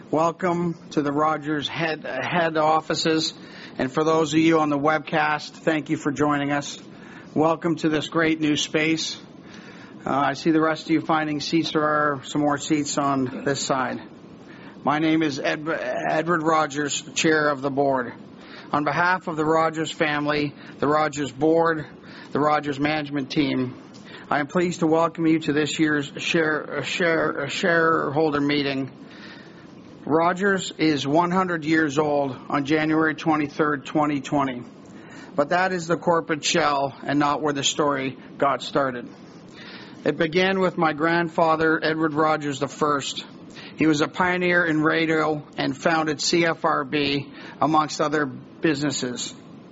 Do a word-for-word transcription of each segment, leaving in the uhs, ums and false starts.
Welcome to the Rogers head, head offices. And for those of you on the webcast, thank you for joining us. Welcome to this great new space. Uh, I see the rest of you finding seats. There are some more seats on this side. My name is Ed, Edward Rogers, Chair of the Board. On behalf of the Rogers family, the Rogers Board, the Rogers Management Team, I am pleased to welcome you to this year's share, share, shareholder meeting. Rogers is one hundred years old on January twenty-third, twenty twenty. But that is the corporate shell and not where the story got started. It began with my grandfather, Edward Rogers the First. He was a pioneer in radio and founded C F R B, amongst other businesses.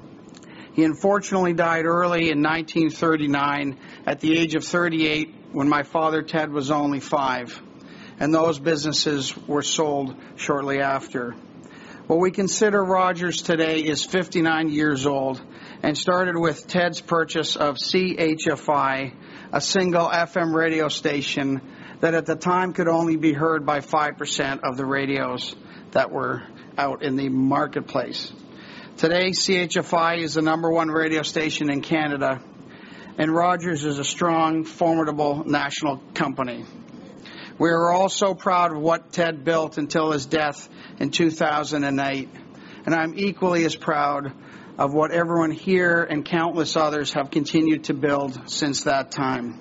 He unfortunately died early in nineteen thirty-nine at the age of thirty-eight when my father Ted was only five, and those businesses were sold shortly after. What we consider Rogers today is fifty-nine years old and started with Ted's purchase of C H F I, a single F M radio station that at the time could only be heard by five percent of the radios that were out in the marketplace. Today, C H F I is the number one radio station in Canada, and Rogers is a strong, formidable national company. We are all so proud of what Ted built until his death in two thousand eight, and I'm equally as proud of what everyone here and countless others have continued to build since that time.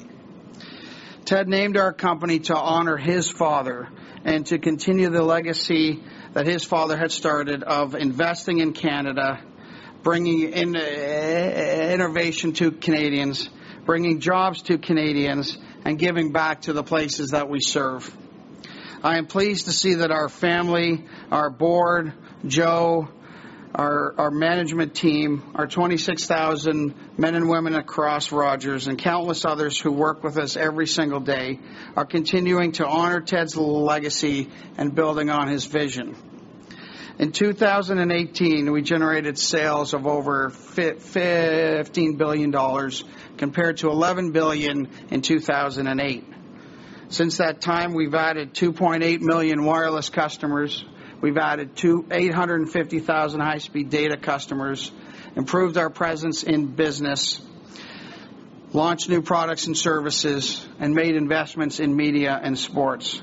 Ted named our company to honor his father and to continue the legacy that his father had started of investing in Canada, bringing in, uh, innovation to Canadians, bringing jobs to Canadians, and giving back to the places that we serve. I am pleased to see that our family, our board, Joe, our, our management team, our twenty-six thousand men and women across Rogers, and countless others who work with us every single day are continuing to honor Ted's legacy and building on his vision. In two thousand eighteen, we generated sales of over fifteen billion dollars compared to eleven billion dollars in two thousand eight. Since that time, we've added two point eight million wireless customers. We've added eight hundred fifty thousand high-speed data customers, improved our presence in business, launched new products and services, and made investments in media and sports.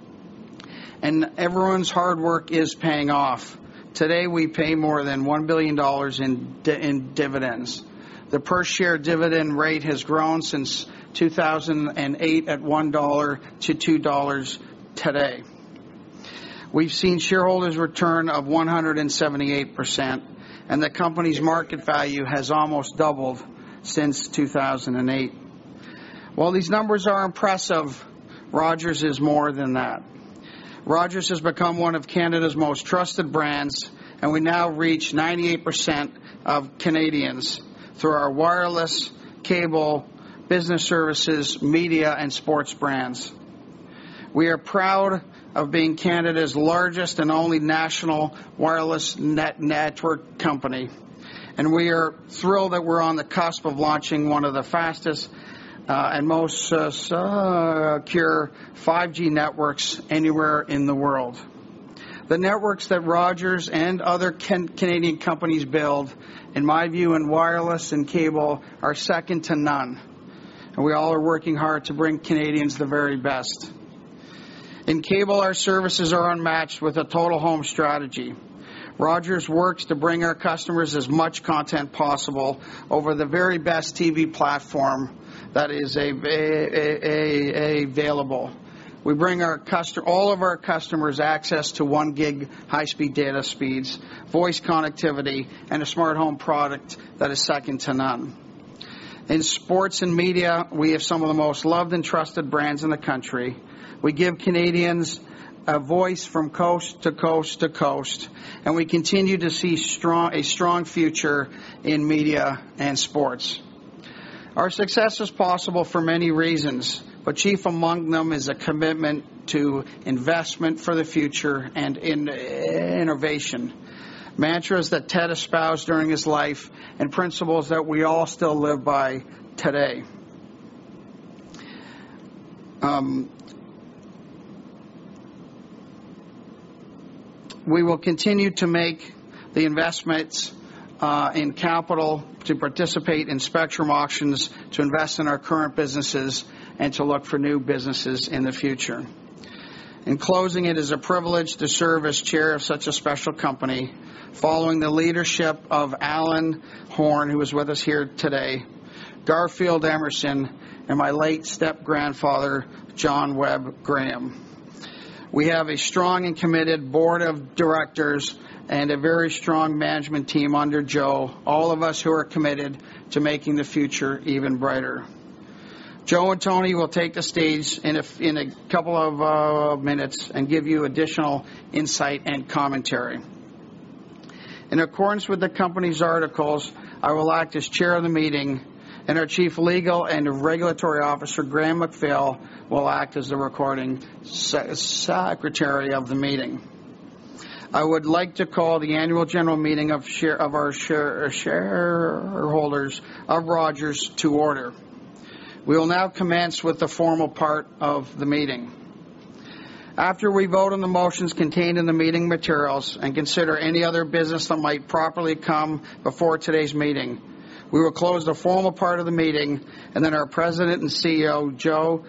And everyone's hard work is paying off. Today, we pay more than one billion dollars in, di- in dividends. The per-share dividend rate has grown since two thousand eight at one dollar to two dollars today. We've seen shareholders' return of one hundred seventy-eight percent, and the company's market value has almost doubled since two thousand eight. While these numbers are impressive, Rogers is more than that. Rogers has become one of Canada's most trusted brands, and we now reach ninety-eight percent of Canadians through our wireless, cable, business services, media, and sports brands. We are proud of being Canada's largest and only national wireless net network company. And we are thrilled that we're on the cusp of launching one of the fastest uh, and most uh, secure five G networks anywhere in the world. The networks that Rogers and other can- Canadian companies build, in my view, in wireless and cable, are second to none. And we all are working hard to bring Canadians the very best. In cable, our services are unmatched with a total home strategy. Rogers works to bring our customers as much content possible over the very best T V platform that is a, a, a, a available. We bring our customer, all of our customers access to one gig high-speed data speeds, voice connectivity, and a smart home product that is second to none. In sports and media, we have some of the most loved and trusted brands in the country. We give Canadians a voice from coast to coast to coast, and we continue to see strong, a strong future in media and sports. Our success is possible for many reasons, but chief among them is a commitment to investment for the future and in innovation. Mantras that Ted espoused during his life and principles that we all still live by today. Um, we will continue to make the investments uh, in capital to participate in spectrum auctions, to invest in our current businesses, and to look for new businesses in the future. In closing, it is a privilege to serve as chair of such a special company, following the leadership of Alan Horn, who is with us here today, Garfield Emerson, and my late step-grandfather, John Webb Graham. We have a strong and committed board of directors and a very strong management team under Joe, all of us who are committed to making the future even brighter. Joe and Tony will take the stage in a, in a couple of uh, minutes and give you additional insight and commentary. In accordance with the company's articles, I will act as chair of the meeting, and our Chief Legal and Regulatory Officer, Graham McPhail, will act as the recording se- secretary of the meeting. I would like to call the annual general meeting of, share, of our share, shareholders of Rogers to order. We will now commence with the formal part of the meeting. After we vote on the motions contained in the meeting materials and consider any other business that might properly come before today's meeting, we will close the formal part of the meeting, and then our President and C E O, Joe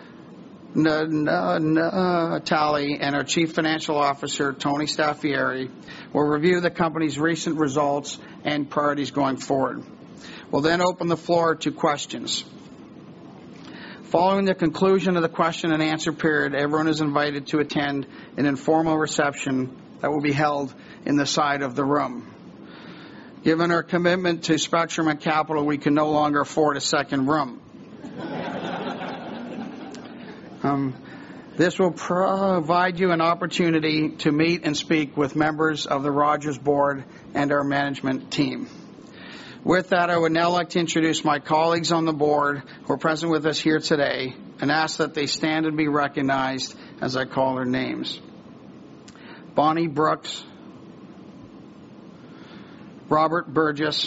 Natale, and our Chief Financial Officer, Tony Staffieri, will review the company's recent results and priorities going forward. We'll then open the floor to questions. Following the conclusion of the question and answer period, everyone is invited to attend an informal reception that will be held in the side of the room. Given our commitment to spectrum and capital, we can no longer afford a second room. um, this will provide you an opportunity to meet and speak with members of the Rogers board and our management team. With that, I would now like to introduce my colleagues on the board who are present with us here today and ask that they stand and be recognized as I call their names. Bonnie Brooks, Robert Burgess,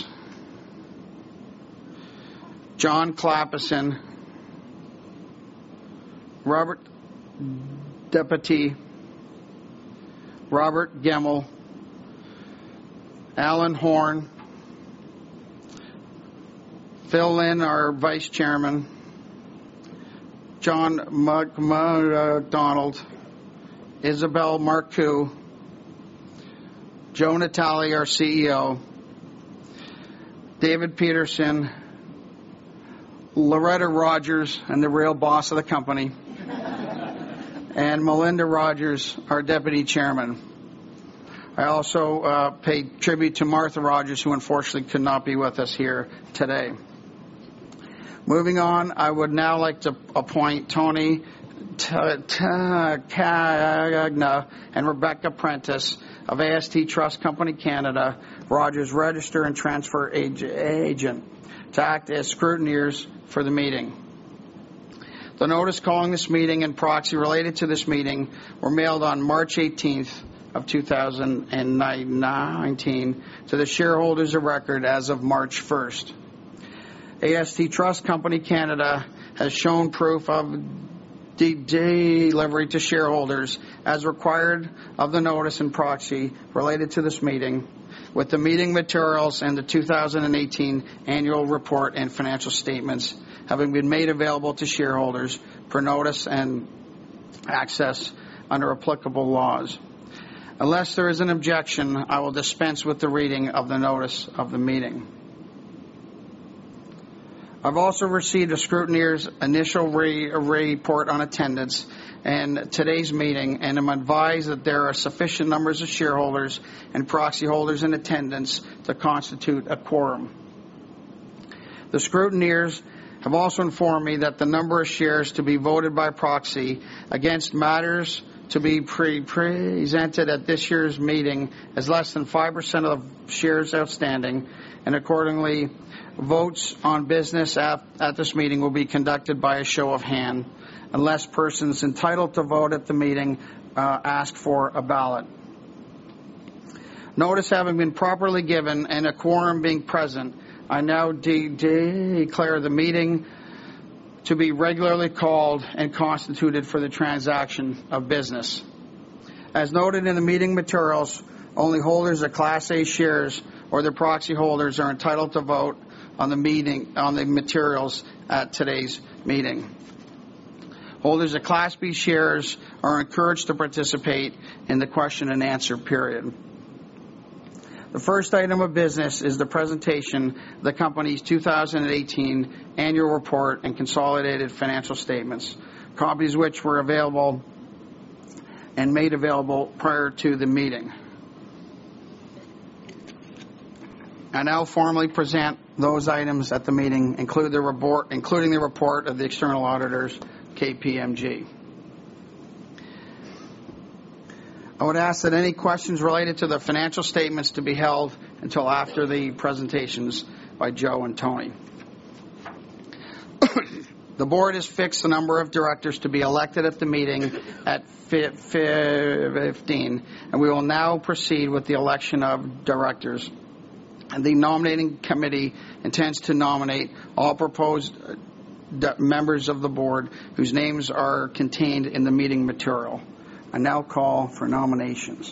John Clappison, Robert Deputy, Robert Gemmell, Alan Horn, Phil Lynn, our Vice Chairman, John McDonald, Isabel Marcoux, Joe Natale, our C E O, David Peterson, Loretta Rogers, and the real boss of the company, and Melinda Rogers, our Deputy Chairman. I also uh, pay tribute to Martha Rogers, who unfortunately could not be with us here today. Moving on, I would now like to appoint Tony Cagna and Rebecca Prentice of A S T Trust Company Canada, Rogers Register and Transfer Agent, to act as scrutineers for the meeting. The notice calling this meeting and proxy related to this meeting were mailed on March eighteenth of two thousand nineteen to the shareholders of record as of March first. A S T Trust Company Canada has shown proof of de- delivery to shareholders as required of the notice and proxy related to this meeting, with the meeting materials and the two thousand eighteen annual report and financial statements having been made available to shareholders per notice and access under applicable laws. Unless there is an objection, I will dispense with the reading of the notice of the meeting. I've also received a scrutineer's initial re- report on attendance and today's meeting, and am advised that there are sufficient numbers of shareholders and proxy holders in attendance to constitute a quorum. The scrutineers have also informed me that the number of shares to be voted by proxy against matters to be pre- presented at this year's meeting is less than five percent of the shares outstanding, and accordingly, votes on business at, at this meeting will be conducted by a show of hand, unless persons entitled to vote at the meeting uh, ask for a ballot. Notice having been properly given and a quorum being present, I now de- de- declare the meeting to be regularly called and constituted for the transaction of business. As noted in the meeting materials, Only holders of Class A shares or their proxy holders are entitled to vote on the meeting on the materials at today's meeting. Holders of Class B shares are encouraged to participate in the question and answer period. The first item of business is the presentation of the company's two thousand eighteen annual report and consolidated financial statements, copies of which were available and made available prior to the meeting. I now formally present those items at the meeting, include the report, including the report of the external auditors, K P M G. I would ask that any questions related to the financial statements to be held until after the presentations by Joe and Tony. The board has fixed the number of directors to be elected at the meeting at fifteen, and we will now proceed with the election of directors. And the nominating committee intends to nominate all proposed members of the board whose names are contained in the meeting material. I now call for nominations.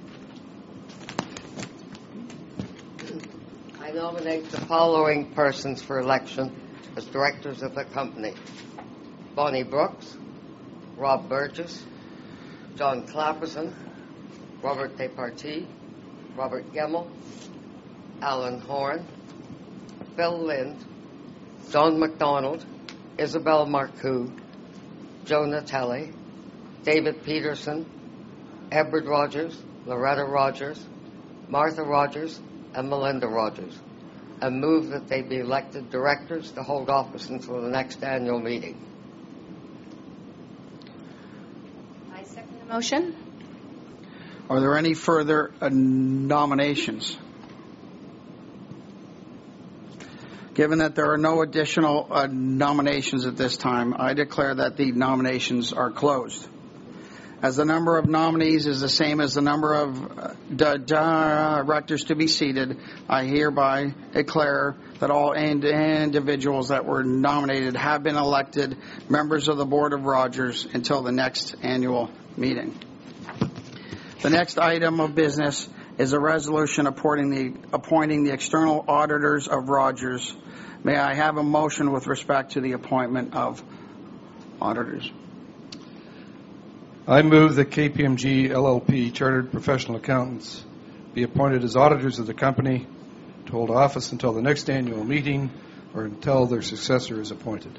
I nominate the following persons for election as directors of the company: Bonnie Brooks, Rob Burgess, John Clapperson, Robert Despartie, Robert Gemmell, Alan Horn, Phil Lind, John MacDonald, Isabel Marcoux, Joe Natale, David Peterson, Edward Rogers, Loretta Rogers, Martha Rogers, and Melinda Rogers, and move that they be elected directors to hold office until the next annual meeting. I second the motion. Are there any further uh, nominations? Given that there are no additional uh, nominations at this time, I declare that the nominations are closed. As the number of nominees is the same as the number of uh, d- directors to be seated, I hereby declare that all ind- individuals that were nominated have been elected members of the Board of Rogers until the next annual meeting. The next item of business is a resolution appointing the, appointing the external auditors of Rogers. May I have a motion with respect to the appointment of auditors? I move that K P M G L L P Chartered Professional Accountants be appointed as auditors of the company to hold office until the next annual meeting or until their successor is appointed.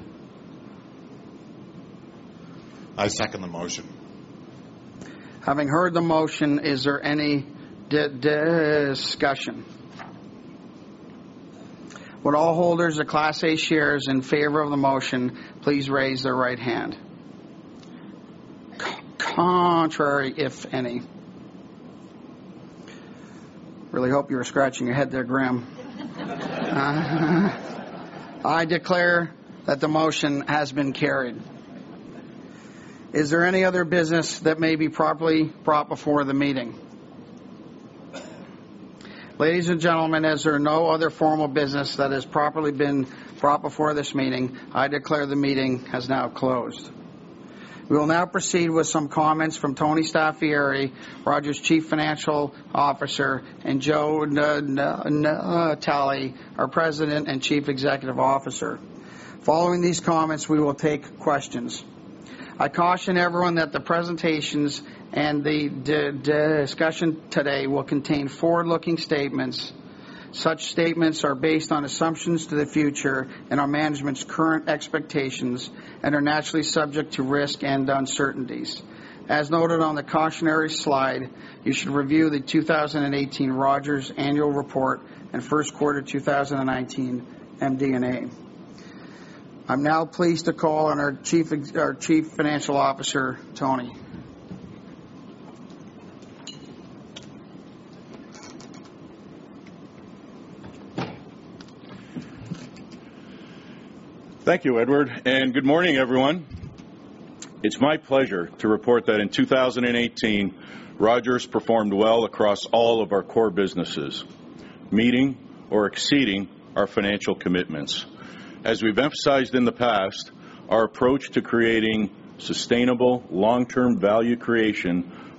I second the motion. Having heard the motion, is there any di- discussion? Would all holders of Class A shares in favor of the motion please raise their right hand? Contrary, if any. Really hope you were scratching your head there, Graham. Uh, I declare that the motion has been carried. Is there any other business that may be properly brought before the meeting? Ladies and gentlemen, as there are no other formal business that has properly been brought before this meeting, I declare the meeting has now closed. We will now proceed with some comments from Tony Staffieri, Rogers' Chief Financial Officer, and Joe Natale, our President and Chief Executive Officer. Following these comments, we will take questions. I caution everyone that the presentations and the d- discussion today will contain forward-looking statements. Such statements are based on assumptions to the future and our management's current expectations and are naturally subject to risk and uncertainties. As noted on the cautionary slide, you should review the two thousand eighteen Rogers Annual Report and first quarter two thousand nineteen M D and A. I'm now pleased to call on our Chief, our Chief Financial Officer, Tony. Thank you, Edward, and good morning, everyone. It's my pleasure to report that in two thousand eighteen, Rogers performed well across all of our core businesses, meeting or exceeding our financial commitments. As we've emphasized in the past, our approach to creating sustainable, long-term value creation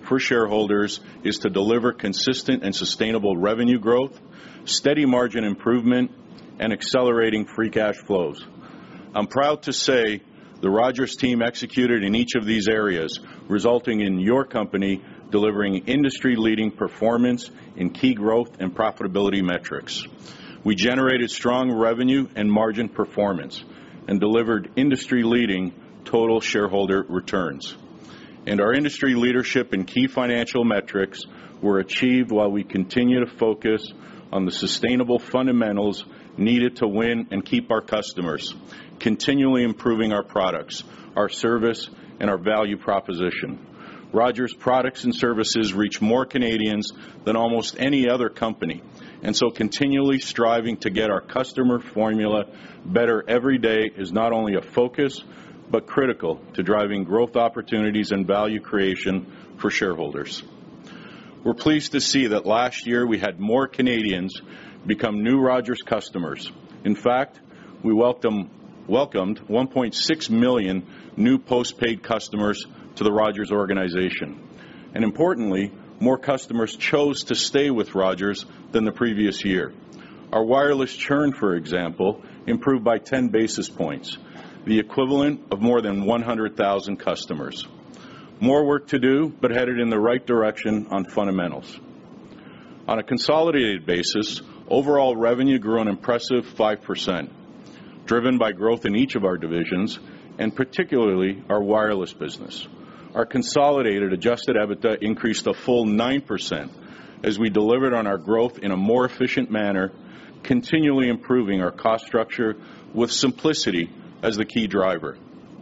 for shareholders is to deliver consistent and sustainable revenue growth, steady margin improvement, and accelerating free cash flows. I'm proud to say the Rogers team executed in each of these areas, resulting in your company delivering industry-leading performance in key growth and profitability metrics. We generated strong revenue and margin performance and delivered industry-leading total shareholder returns. And our industry leadership and key financial metrics were achieved while we continue to focus on the sustainable fundamentals needed to win and keep our customers, continually improving our products, our service, and our value proposition. Rogers products and services reach more Canadians than almost any other company, and so continually striving to get our customer formula better every day is not only a focus, but critical to driving growth opportunities and value creation for shareholders. We're pleased to see that last year we had more Canadians become new Rogers customers. In fact, we welcome, welcomed one point six million new postpaid customers to the Rogers organization. And importantly, more customers chose to stay with Rogers than the previous year. Our wireless churn, for example, improved by ten basis points, the equivalent of more than one hundred thousand customers. More work to do, but headed in the right direction on fundamentals. On a consolidated basis, overall revenue grew an impressive five percent, driven by growth in each of our divisions, and particularly our wireless business. Our consolidated adjusted EBITDA increased a full nine percent as we delivered on our growth in a more efficient manner, continually improving our cost structure with simplicity as the key driver.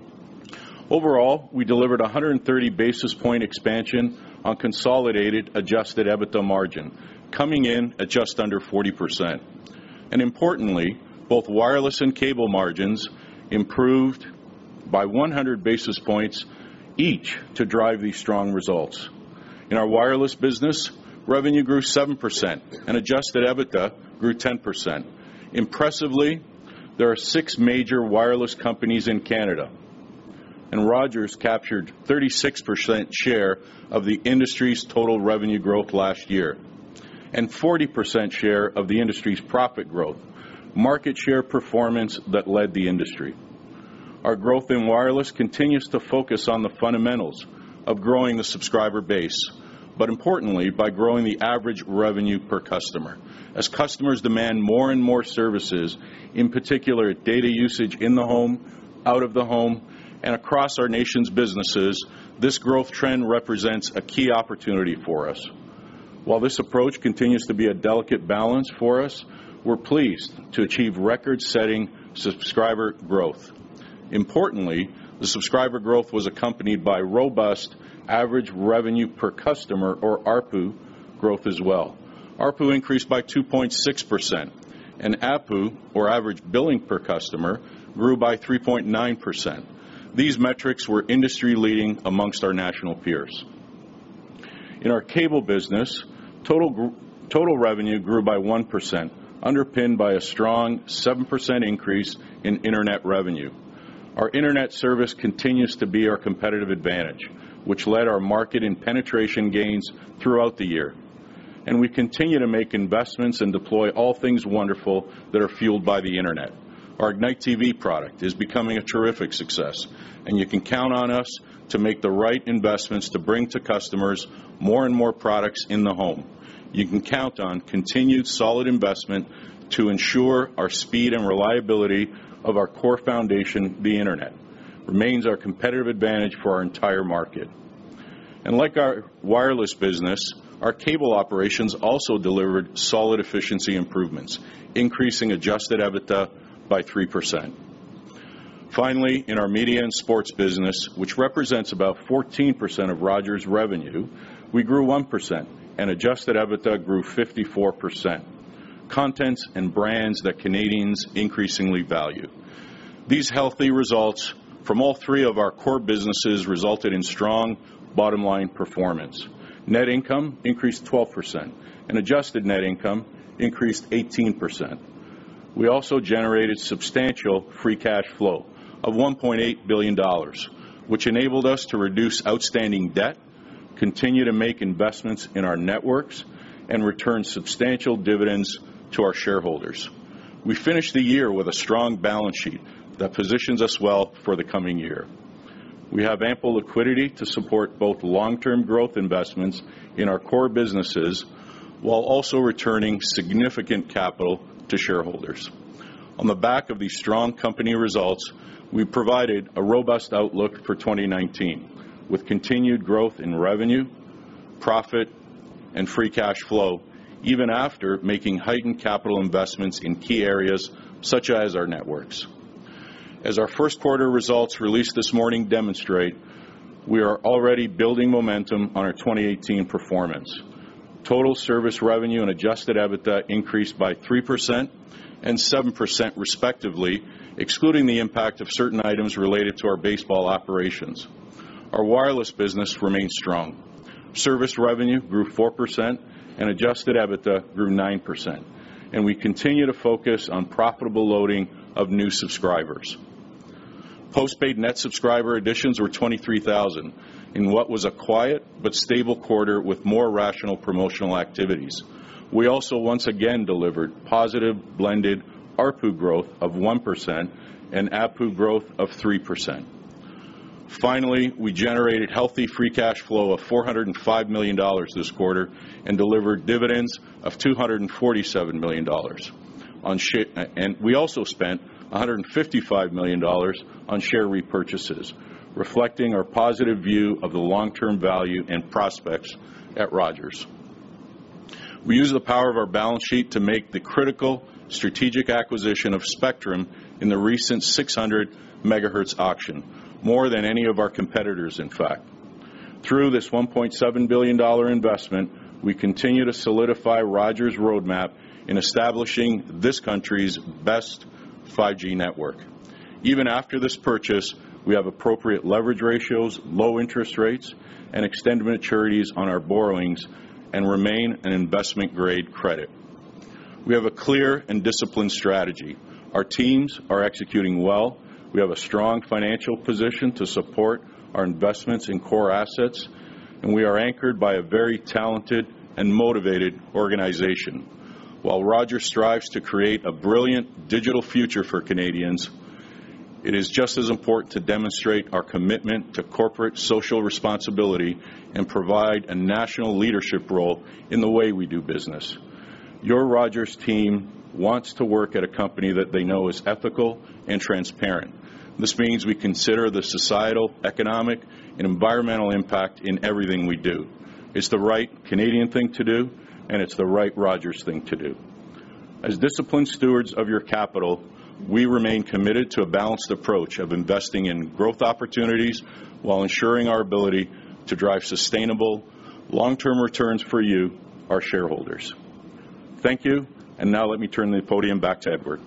Overall, we delivered one hundred thirty basis point expansion on consolidated adjusted EBITDA margin, coming in at just under forty percent. And importantly, both wireless and cable margins improved by one hundred basis points each to drive these strong results. In our wireless business, revenue grew seven percent and adjusted EBITDA grew ten percent. Impressively, there are six major wireless companies in Canada, and Rogers captured thirty-six percent share of the industry's total revenue growth last year, and forty percent share of the industry's profit growth, market share performance that led the industry. Our growth in wireless continues to focus on the fundamentals of growing the subscriber base, but importantly, by growing the average revenue per customer. As customers demand more and more services, in particular data usage in the home, out of the home, and across our nation's businesses, this growth trend represents a key opportunity for us. While this approach continues to be a delicate balance for us, we're pleased to achieve record-setting subscriber growth. Importantly, the subscriber growth was accompanied by robust average revenue per customer, or A R P U, growth as well. A R P U increased by two point six percent, and A P U, or average billing per customer, grew by three point nine percent. These metrics were industry-leading amongst our national peers. In our cable business, total, total revenue grew by one percent, underpinned by a strong seven percent increase in internet revenue. Our internet service continues to be our competitive advantage, which led our market and penetration gains throughout the year. And we continue to make investments and deploy all things wonderful that are fueled by the internet. Our Ignite T V product is becoming a terrific success, and you can count on us to make the right investments to bring to customers more and more products in the home. You can count on continued solid investment to ensure our speed and reliability of our core foundation, the internet, remains our competitive advantage for our entire market. And like our wireless business, our cable operations also delivered solid efficiency improvements, increasing adjusted EBITDA by three percent. Finally, in our media and sports business, which represents about fourteen percent of Rogers' revenue, we grew one percent, and adjusted EBITDA grew fifty-four percent. Contents and brands that Canadians increasingly value. These healthy results from all three of our core businesses resulted in strong bottom-line performance. Net income increased twelve percent, and adjusted net income increased eighteen percent. We also generated substantial free cash flow of one point eight billion dollars, which enabled us to reduce outstanding debt, continue to make investments in our networks, and return substantial dividends to our shareholders. We finished the year with a strong balance sheet that positions us well for the coming year. We have ample liquidity to support both long-term growth investments in our core businesses while also returning significant capital to shareholders. On the back of these strong company results, we provided a robust outlook for twenty nineteen, with continued growth in revenue, profit, and free cash flow, even after making heightened capital investments in key areas such as our networks. As our first quarter results released this morning demonstrate, we are already building momentum on our twenty eighteen performance. Total service revenue and adjusted EBITDA increased by three percent and seven percent respectively, excluding the impact of certain items related to our baseball operations. Our wireless business remains strong. Service revenue grew four percent and adjusted EBITDA grew nine percent, and we continue to focus on profitable loading of new subscribers. Postpaid net subscriber additions were twenty-three thousand in what was a quiet but stable quarter with more rational promotional activities. We also once again delivered positive blended A R P U growth of one percent and A P U growth of three percent. Finally, we generated healthy free cash flow of four hundred five million dollars this quarter and delivered dividends of two hundred forty-seven million dollars. On sh- and we also spent one hundred fifty-five million dollars on share repurchases, reflecting our positive view of the long-term value and prospects at Rogers. We use the power of our balance sheet to make the critical strategic acquisition of spectrum in the recent six hundred megahertz auction, more than any of our competitors, in fact. Through this one point seven billion dollars investment, we continue to solidify Rogers' roadmap in establishing this country's best five G network. Even after this purchase, we have appropriate leverage ratios, low interest rates, and extended maturities on our borrowings and remain an investment-grade credit. We have a clear and disciplined strategy. Our teams are executing well. We have a strong financial position to support our investments in core assets, and we are anchored by a very talented and motivated organization. While Rogers strives to create a brilliant digital future for Canadians, it is just as important to demonstrate our commitment to corporate social responsibility and provide a national leadership role in the way we do business. Your Rogers team wants to work at a company that they know is ethical and transparent. This means we consider the societal, economic, and environmental impact in everything we do. It's the right Canadian thing to do, and it's the right Rogers thing to do. As disciplined stewards of your capital, we remain committed to a balanced approach of investing in growth opportunities while ensuring our ability to drive sustainable, long-term returns for you, our shareholders. Thank you, and now let me turn the podium back to Edward.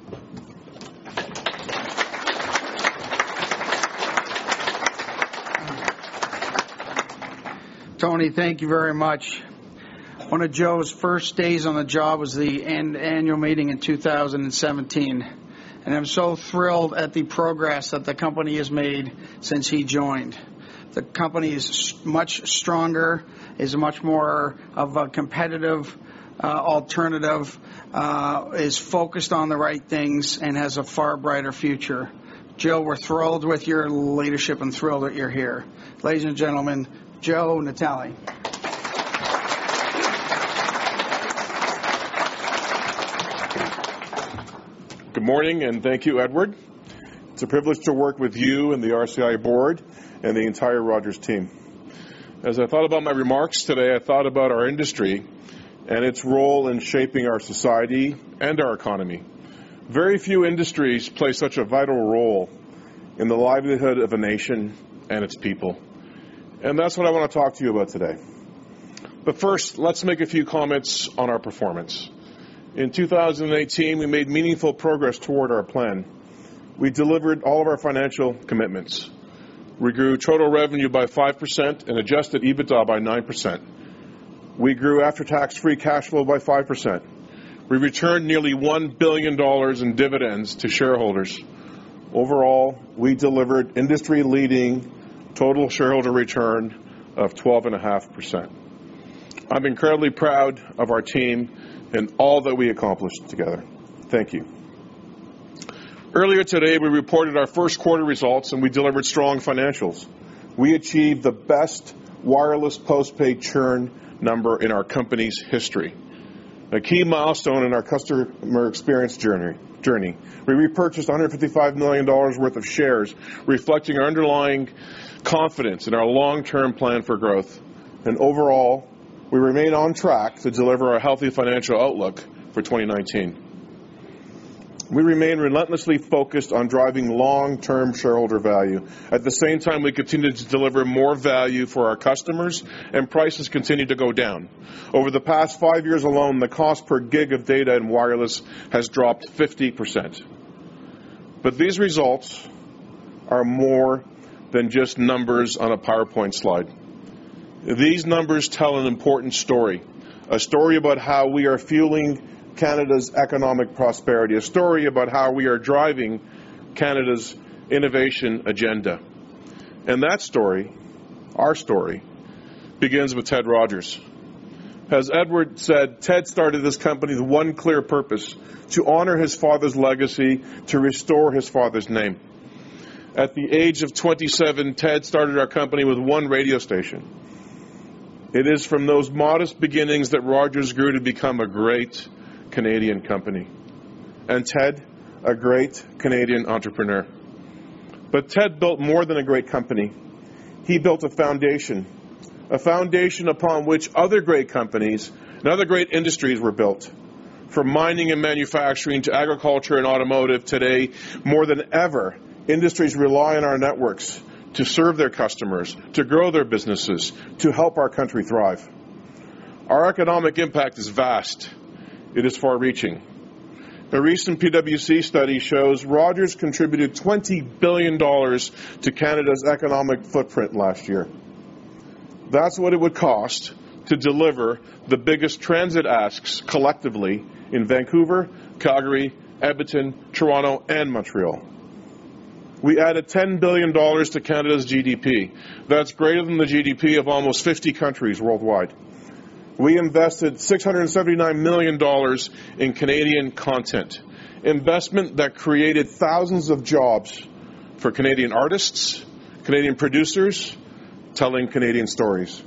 Tony, thank you very much. One of Joe's first days on the job was the an- annual meeting in two thousand seventeen, and I'm so thrilled at the progress that the company has made since he joined. The company is much stronger, is much more of a competitive uh, alternative, uh, is focused on the right things, and has a far brighter future. Joe, we're thrilled with your leadership and thrilled that you're here. Ladies and gentlemen, Joe Natale. Good morning, and thank you, Edward. It's a privilege to work with you and the R C I board and the entire Rogers team. As I thought about my remarks today, I thought about our industry and its role in shaping our society and our economy. Very few industries play such a vital role in the livelihood of a nation and its people. And that's what I want to talk to you about today. But first, let's make a few comments on our performance. In two thousand eighteen, we made meaningful progress toward our plan. We delivered all of our financial commitments. We grew total revenue by five percent and adjusted EBITDA by nine percent. We grew after-tax free cash flow by five percent. We returned nearly one billion dollars in dividends to shareholders. Overall, we delivered industry-leading total shareholder return of twelve point five percent. I'm incredibly proud of our team and all that we accomplished together. Thank you. Earlier today, we reported our first quarter results and we delivered strong financials. We achieved the best wireless postpaid churn number in our company's history, a key milestone in our customer experience journey. journey. We repurchased one hundred fifty-five million dollars worth of shares, reflecting our underlying confidence in our long-term plan for growth. And overall, we remain on track to deliver a healthy financial outlook for twenty nineteen. We remain relentlessly focused on driving long-term shareholder value. At the same time, we continue to deliver more value for our customers, and prices continue to go down. Over the past five years alone, the cost per gig of data in wireless has dropped fifty percent. But these results are more than just numbers on a PowerPoint slide. These numbers tell an important story, a story about how we are fueling Canada's economic prosperity, a story about how we are driving Canada's innovation agenda. And that story, our story, begins with Ted Rogers. As Edward said, Ted started this company with one clear purpose: to honor his father's legacy, to restore his father's name. At the age of twenty-seven, Ted started our company with one radio station. It is from those modest beginnings that Rogers grew to become a great Canadian company. And Ted, a great Canadian entrepreneur. But Ted built more than a great company. He built a foundation, a foundation upon which other great companies and other great industries were built. From mining and manufacturing to agriculture and automotive, today, more than ever, industries rely on our networks to serve their customers, to grow their businesses, to help our country thrive. Our economic impact is vast. It is far-reaching. A recent P W C study shows Rogers contributed twenty billion dollars to Canada's economic footprint last year. That's what it would cost to deliver the biggest transit asks collectively in Vancouver, Calgary, Edmonton, Toronto, and Montreal. We added ten billion dollars to Canada's G D P. That's greater than the G D P of almost fifty countries worldwide. We invested six hundred seventy-nine million dollars in Canadian content, investment that created thousands of jobs for Canadian artists, Canadian producers, telling Canadian stories.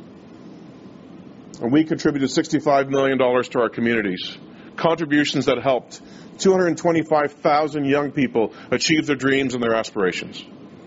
And we contributed sixty-five million dollars to our communities, contributions that helped two hundred twenty-five thousand young people achieve their dreams and their aspirations.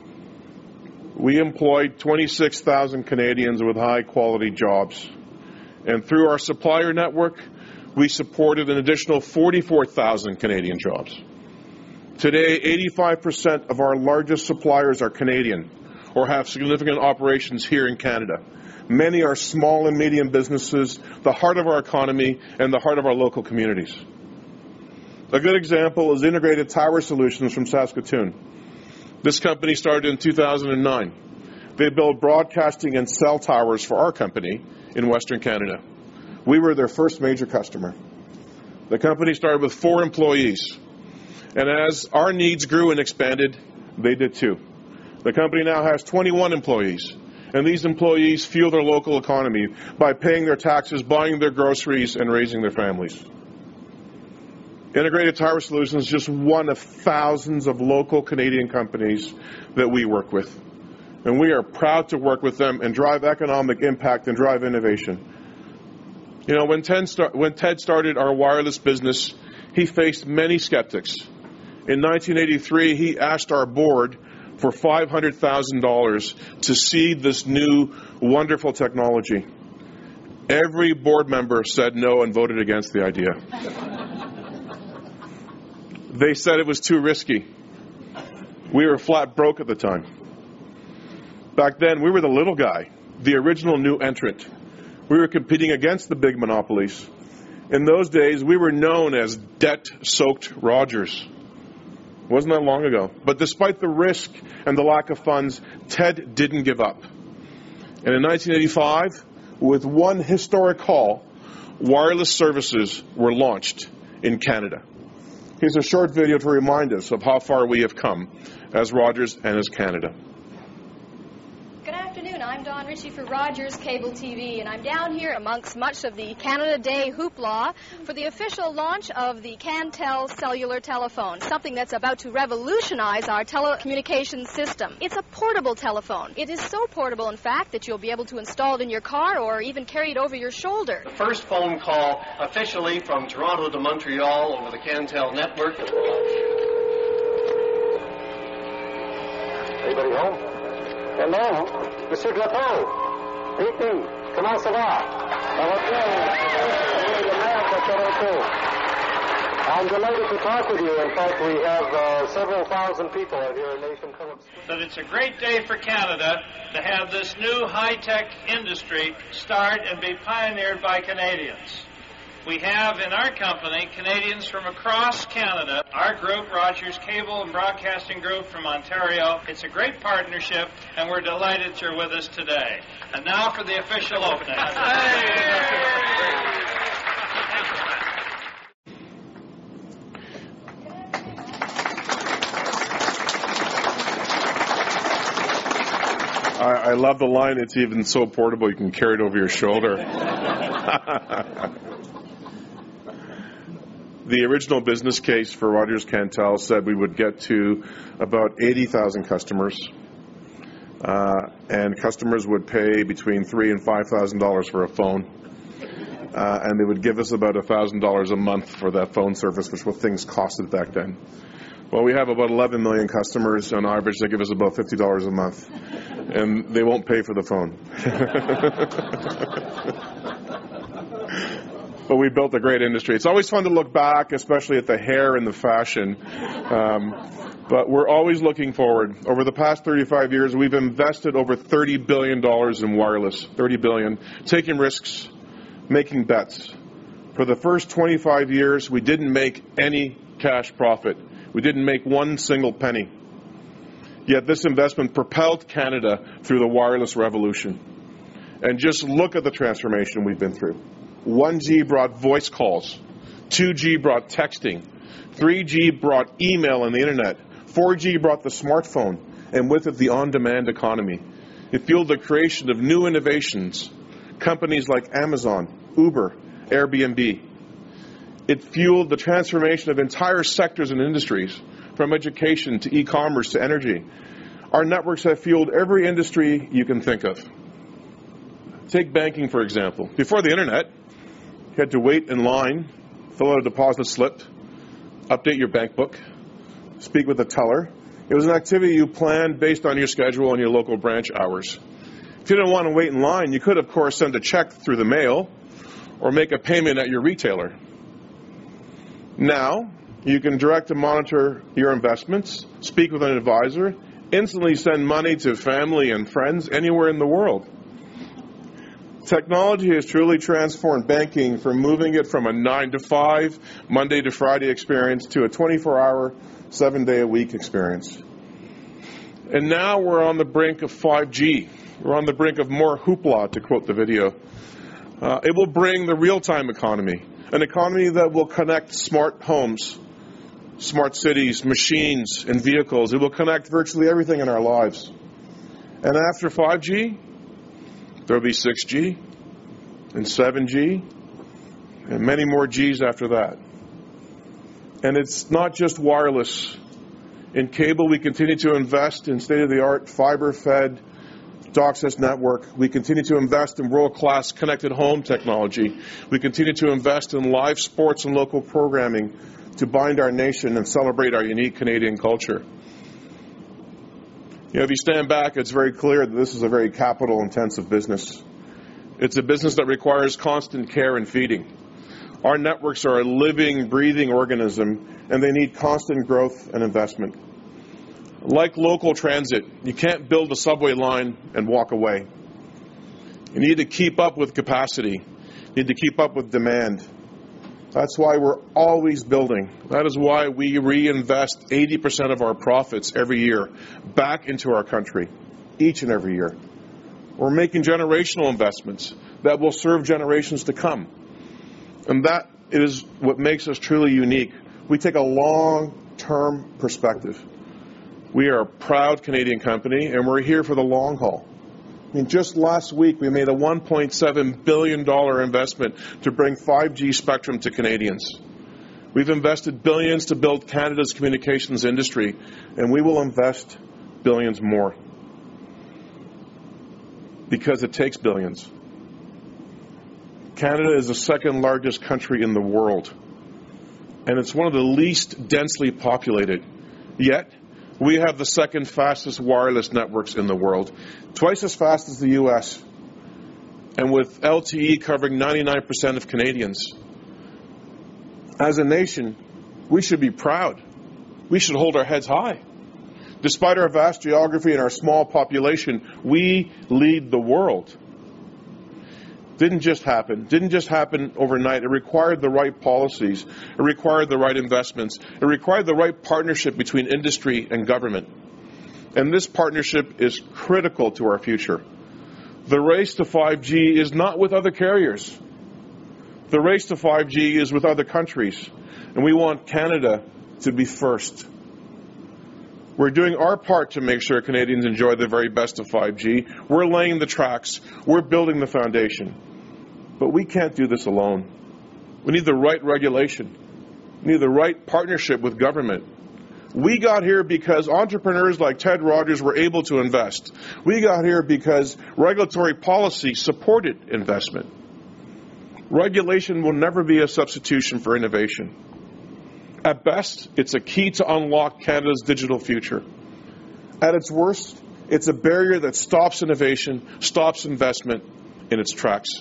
We employed twenty-six thousand Canadians with high-quality jobs. And through our supplier network, we supported an additional forty-four thousand Canadian jobs. Today, eighty-five percent of our largest suppliers are Canadian or have significant operations here in Canada. Many are small and medium businesses, the heart of our economy and the heart of our local communities. A good example is Integrated Tower Solutions from Saskatoon. This company started in two thousand nine. They build broadcasting and cell towers for our company in Western Canada. We were their first major customer. The company started with four employees. And as our needs grew and expanded, they did too. The company now has twenty-one employees. And these employees fuel their local economy by paying their taxes, buying their groceries, and raising their families. Integrated Tower Solutions is just one of thousands of local Canadian companies that we work with. And we are proud to work with them and drive economic impact and drive innovation. You know, when Ted, start, when Ted started our wireless business, he faced many skeptics. In nineteen eighty-three, he asked our board for five hundred thousand dollars to seed this new, wonderful technology. Every board member said no and voted against the idea. They said it was too risky. We were flat broke at the time. Back then, we were the little guy, the original new entrant. We were competing against the big monopolies. In those days, we were known as debt-soaked Rogers. Wasn't that long ago. But despite the risk and the lack of funds, Ted didn't give up. And in nineteen eighty-five, with one historic call, wireless services were launched in Canada. Here's a short video to remind us of how far we have come as Rogers and as Canada. Good afternoon. I'm I'm Dawn Ritchie for Rogers Cable T V, and I'm down here amongst much of the Canada Day hoopla for the official launch of the Cantel cellular telephone, something that's about to revolutionize our telecommunications system. It's a portable telephone. It is so portable, in fact, that you'll be able to install it in your car or even carry it over your shoulder. The first phone call officially from Toronto to Montreal over the Cantel network. Anybody home? Hello, Monsieur Glapeau. Speaking. Comment ça va? Ça va bien. Le maire de Toronto. I'm delighted to talk with you. In fact, we have uh, several thousand people out here in Nathan Phillips. That it's a great day for Canada to have this new high-tech industry start and be pioneered by Canadians. We have in our company Canadians from across Canada. Our group, Rogers Cable and Broadcasting Group from Ontario. It's a great partnership, and we're delighted you're with us today. And now for the official opening. I, I love the line, it's even so portable you can carry it over your shoulder. The original business case for Rogers Cantel said we would get to about eighty thousand customers, uh, and customers would pay between three and five thousand dollars for a phone, uh, and they would give us about a thousand dollars a month for that phone service, which was what things costed back then. Well, we have about eleven million customers. On average, they give us about fifty dollars a month, and they won't pay for the phone. But we built a great industry. It's always fun to look back, especially at the hair and the fashion. Um, but we're always looking forward. Over the past thirty-five years, we've invested over thirty billion dollars in wireless, thirty billion dollars, taking risks, making bets. For the first twenty-five years, we didn't make any cash profit. We didn't make one single penny. Yet this investment propelled Canada through the wireless revolution. And just look at the transformation we've been through. one G brought voice calls. two G brought texting. three G brought email and the internet. four G brought the smartphone, and with it the on-demand economy. It fueled the creation of new innovations, companies like Amazon, Uber, Airbnb. It fueled the transformation of entire sectors and industries, from education to e-commerce to energy. Our networks have fueled every industry you can think of. Take banking, for example. Before the internet, you had to wait in line, fill out a deposit slip, update your bank book, speak with a teller. It was an activity you planned based on your schedule and your local branch hours. If you didn't want to wait in line, you could, of course, send a check through the mail or make a payment at your retailer. Now, you can direct and monitor your investments, speak with an advisor, instantly send money to family and friends anywhere in the world. Technology has truly transformed banking from moving it from a nine to five, Monday to Friday experience to a twenty-four hour, seven day a week experience. And now we're on the brink of five G. We're on the brink of more hoopla, to quote the video. Uh, it will bring the real-time economy, an economy that will connect smart homes, smart cities, machines, and vehicles. It will connect virtually everything in our lives. And after five G, there will be six G and seven G and many more Gs after that. And it's not just wireless. In cable, we continue to invest in state-of-the-art fiber-fed DOCSIS network. We continue to invest in world-class connected home technology. We continue to invest in live sports and local programming to bind our nation and celebrate our unique Canadian culture. You know, if you stand back, it's very clear that this is a very capital-intensive business. It's a business that requires constant care and feeding. Our networks are a living, breathing organism, and they need constant growth and investment. Like local transit, you can't build a subway line and walk away. You need to keep up with capacity. You need to keep up with demand. That's why we're always building. That is why we reinvest eighty percent of our profits every year back into our country, each and every year. We're making generational investments that will serve generations to come. And that is what makes us truly unique. We take a long-term perspective. We are a proud Canadian company, and we're here for the long haul. I mean, just last week we made a one point seven billion dollars investment to bring five G spectrum to Canadians. We've invested billions to build Canada's communications industry, and we will invest billions more because it takes billions. Canada is the second largest country in the world, and it's one of the least densely populated. Yet, we have the second fastest wireless networks in the world, twice as fast as the U S, and with L T E covering ninety-nine percent of Canadians. As a nation, we should be proud. We should hold our heads high. Despite our vast geography and our small population, we lead the world. Didn't just happen. Didn't just happen overnight. It required the right policies. It required the right investments. It required the right partnership between industry and government. And this partnership is critical to our future. The race to five G is not with other carriers. The race to five G is with other countries. And we want Canada to be first. We're doing our part to make sure Canadians enjoy the very best of five G. We're laying the tracks. We're building the foundation. But we can't do this alone. We need the right regulation. We need the right partnership with government. We got here because entrepreneurs like Ted Rogers were able to invest. We got here because regulatory policy supported investment. Regulation will never be a substitution for innovation. At best, it's a key to unlock Canada's digital future. At its worst, it's a barrier that stops innovation, stops investment in its tracks.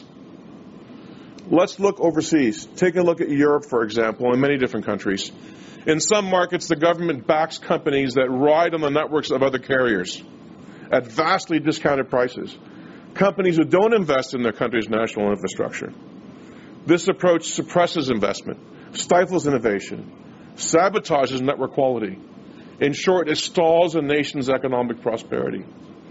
Let's look overseas. Take a look at Europe, for example, and many different countries. In some markets, the government backs companies that ride on the networks of other carriers at vastly discounted prices. Companies who don't invest in their country's national infrastructure. This approach suppresses investment, stifles innovation, sabotages network quality. In short, it stalls a nation's economic prosperity.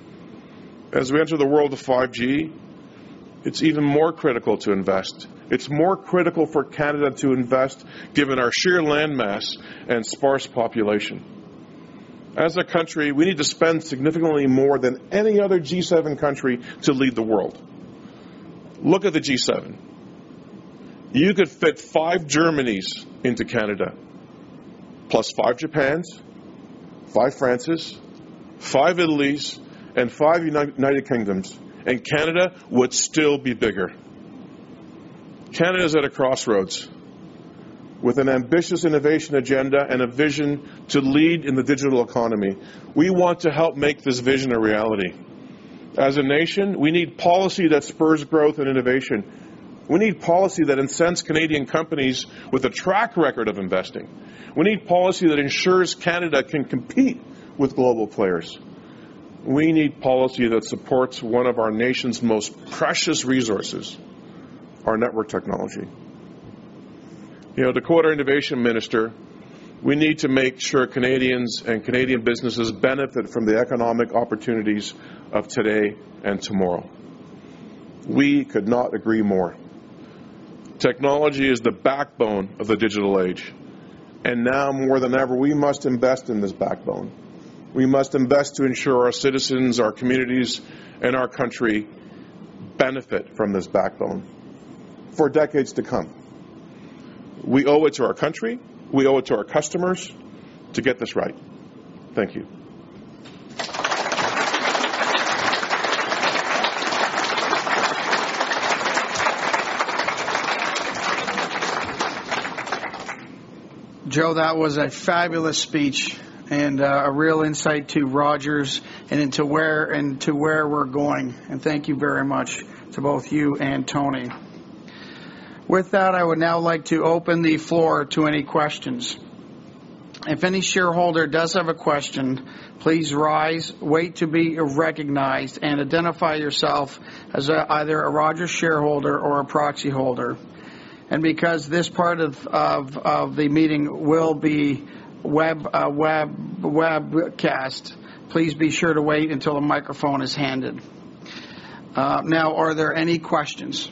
As we enter the world of five G, it's even more critical to invest. It's more critical for Canada to invest given our sheer landmass and sparse population. As a country, we need to spend significantly more than any other G seven country to lead the world. Look at the G seven. You could fit five Germanys into Canada, plus five Japans, five Frances, five Italys, and five United Kingdoms, and Canada would still be bigger. Canada is at a crossroads with an ambitious innovation agenda and a vision to lead in the digital economy. We want to help make this vision a reality. As a nation, we need policy that spurs growth and innovation. We need policy that incents Canadian companies with a track record of investing. We need policy that ensures Canada can compete with global players. We need policy that supports one of our nation's most precious resources, our network technology. You know, to quote our Innovation Minister, we need to make sure Canadians and Canadian businesses benefit from the economic opportunities of today and tomorrow. We could not agree more. Technology is the backbone of the digital age. And now more than ever, we must invest in this backbone. We must invest to ensure our citizens, our communities, and our country benefit from this backbone for decades to come. We owe it to our country, we owe it to our customers to get this right. Thank you. Joe, that was a fabulous speech and uh, a real insight to Rogers and into where and to where we're going. And thank you very much to both you and Tony. With that, I would now like to open the floor to any questions. If any shareholder does have a question, please rise, wait to be recognized, and identify yourself as a, either a Rogers shareholder or a proxy holder. And because this part of, of, of the meeting will be web, uh, web, webcast, please be sure to wait until the microphone is handed. Uh, now, are there any questions?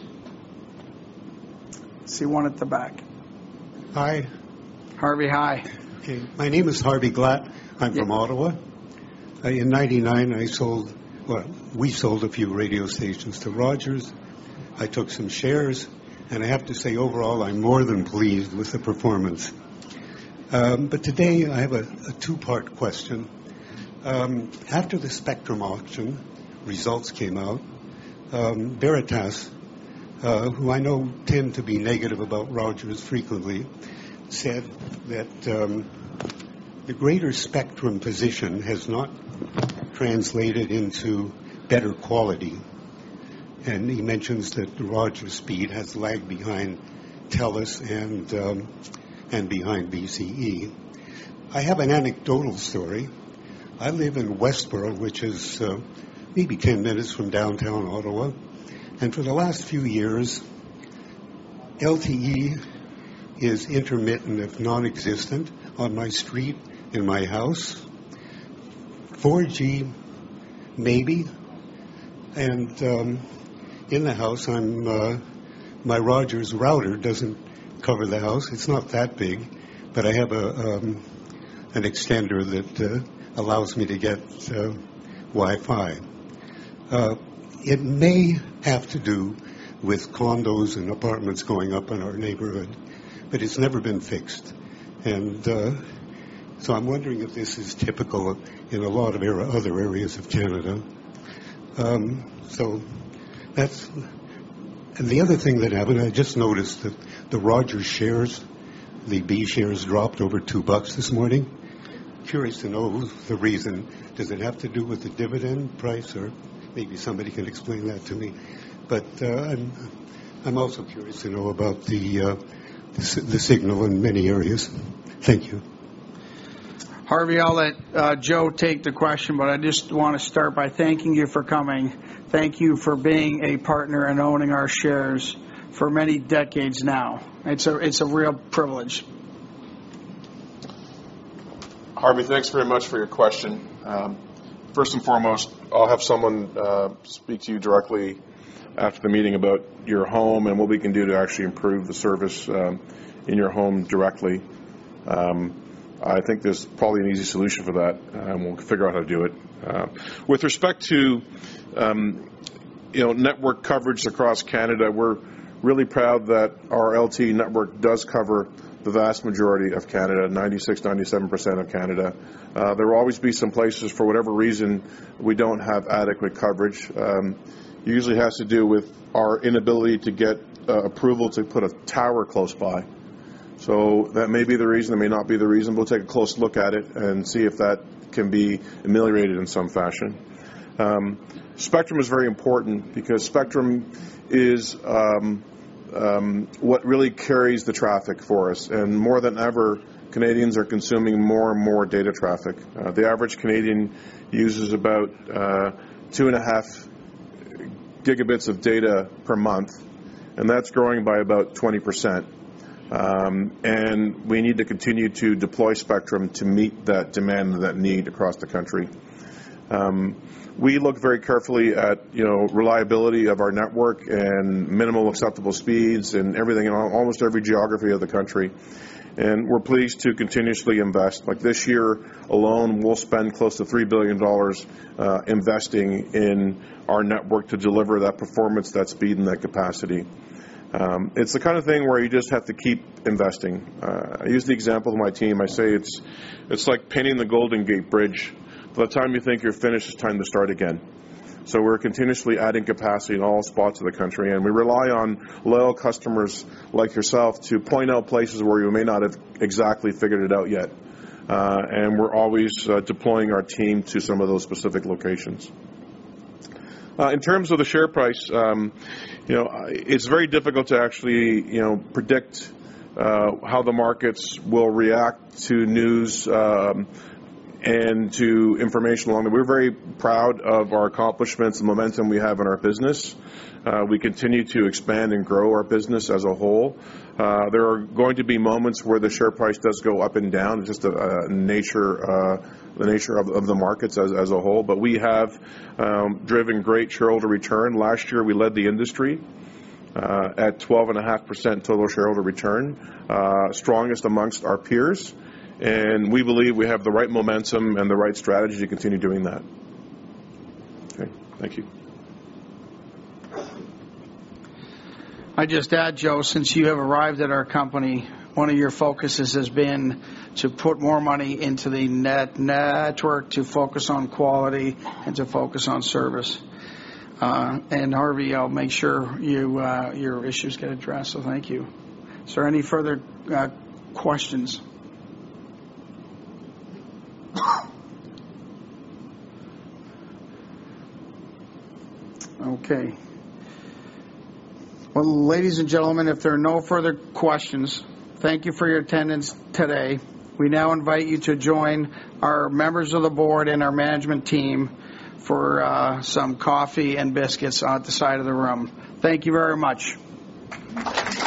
See one at the back. Hi. Harvey, hi. Okay, my name is Harvey Glatt. I'm yeah. from Ottawa. Uh, in ninety-nine, I sold well, we sold a few radio stations to Rogers. I took some shares, and I have to say, overall, I'm more than pleased with the performance. Um, but today, I have a, a two-part question. Um, after the Spectrum auction results came out, um, Veritas, uh, who I know tend to be negative about Rogers frequently, said that um, the greater spectrum position has not translated into better quality. And he mentions that the Rogers speed has lagged behind TELUS and um, and behind B C E. I have an anecdotal story. I live in Westboro, which is uh, maybe ten minutes from downtown Ottawa. And for the last few years, L T E is intermittent, if non-existent, on my street, in my house. four G, maybe. And um, in the house, I'm uh, my Rogers router doesn't cover the house. It's not that big, but I have a um, an extender that uh, allows me to get uh, Wi-Fi. Uh, it may have to do with condos and apartments going up in our neighborhood, but it's never been fixed. And uh, so I'm wondering if this is typical in a lot of era, other areas of Canada. Um, so that's... And the other thing that happened, I just noticed that the Rogers shares, the B shares dropped over two bucks this morning. Curious to know the reason. Does it have to do with the dividend price, or maybe somebody can explain that to me? But uh, I'm, I'm also curious to know about the, uh, the the signal in many areas. Thank you. Harvey, I'll let uh, Joe take the question, but I just want to start by thanking you for coming. Thank you for being a partner and owning our shares for many decades now. It's a it's a real privilege. Harvey, thanks very much for your question. Um, first and foremost, I'll have someone uh, speak to you directly after the meeting about your home and what we can do to actually improve the service um, in your home directly. Um, I think there's probably an easy solution for that, and we'll figure out how to do it. Uh, with respect to um, you know, network coverage across Canada, we're really proud that our L T E network does cover the vast majority of Canada, ninety-six, ninety-seven percent of Canada. Uh, there will always be some places, for whatever reason, we don't have adequate coverage. Um, usually has to do with our inability to get uh, approval to put a tower close by. So that may be the reason, it may not be the reason. We'll take a close look at it and see if that can be ameliorated in some fashion. Um, spectrum is very important because spectrum is um, um, what really carries the traffic for us. And more than ever, Canadians are consuming more and more data traffic. Uh, the average Canadian uses about uh, two and a half gigabits of data per month, and that's growing by about twenty percent. Um, and we need to continue to deploy spectrum to meet that demand and that need across the country. Um, we look very carefully at, you know, reliability of our network and minimal acceptable speeds and everything in almost every geography of the country. And we're pleased to continuously invest. Like this year alone, we'll spend close to three billion dollars uh, investing in our network to deliver that performance, that speed, and that capacity. Um, it's the kind of thing where you just have to keep investing. Uh, I use the example of my team. I say it's it's like painting the Golden Gate Bridge. By the time you think you're finished, it's time to start again. So we're continuously adding capacity in all spots of the country, and we rely on loyal customers like yourself to point out places where you may not have exactly figured it out yet. Uh, and we're always uh, deploying our team to some of those specific locations. Uh, in terms of the share price, um, you know, it's very difficult to actually, you know, predict uh, how the markets will react to news um, and to information along the way. We're very proud of our accomplishments and momentum we have in our business. Uh, we continue to expand and grow our business as a whole. Uh, there are going to be moments where the share price does go up and down. It's just a, a nature, uh, the nature of, of the markets as, as a whole. But we have um, driven great shareholder return. Last year, we led the industry uh, at twelve point five percent total shareholder return, uh, strongest amongst our peers. And we believe we have the right momentum and the right strategy to continue doing that. Okay. Thank you. I just add, Joe, since you have arrived at our company, one of your focuses has been to put more money into the net network, to focus on quality and to focus on service. Uh, and Harvey, I'll make sure you uh, your issues get addressed. So thank you. Is there any further uh, questions? Okay. Well, ladies and gentlemen, if there are no further questions, thank you for your attendance today. We now invite you to join our members of the board and our management team for uh, some coffee and biscuits at the side of the room. Thank you very much.